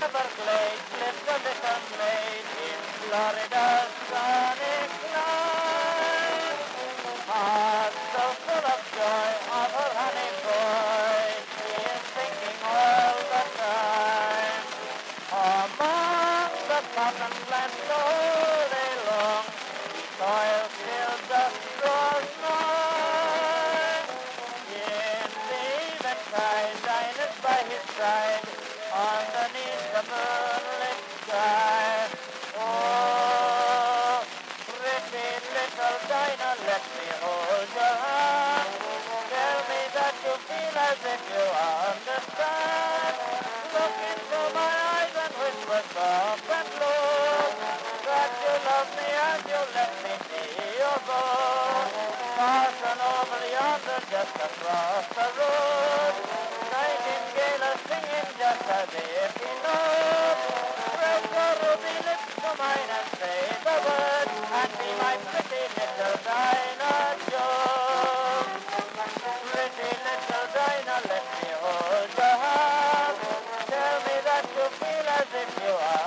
Everglades lives a little maid in Florida's sunny clime. Heart so full of joy of her honey boy, she is thinking all the time. Among the cotton plants all day long, he toils till dusk draws nigh. In the eventide, Dinah's by his side, underneath the moonlit sky. Oh, pretty little Dinah, let me hold your hand. Tell me that you feel as if you understand. Look into my eyes and whisper soft and low that you love me and you let me see you go. Passing over yonder just across the road, Nightingale is singing just as if he knows. Press your ruby lips to mine and say the word, and be my pretty little Dinah Jones. Pretty little Dinah, let me hold your hand. Tell me that you feel as if you are